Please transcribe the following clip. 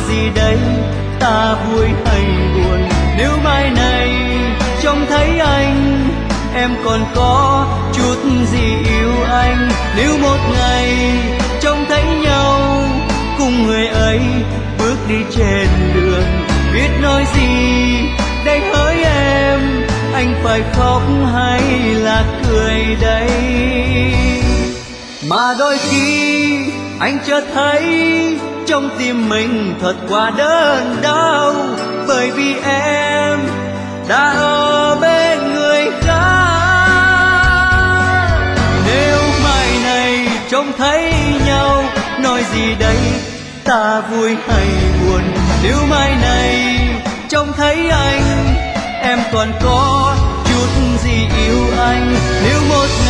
gì đây, ta vui hay buồn? Nếu mai này trông thấy anh, em còn có chút gì yêu anh? Nếu một ngày trông thấy nhau, cùng người ấy bước đi trên đường, biết nói gì đây hỡi em, anh phải khóc hay là cười đây? Mà đôi khi anh chợt thấy trong tim mình thật quá đớn đau, bởi vì em đã ở bên người khác. Nếu mai này trông thấy nhau, nói gì đây, ta vui hay buồn? Nếu mai này trông thấy anh, em còn có chút gì yêu anh? Nếu một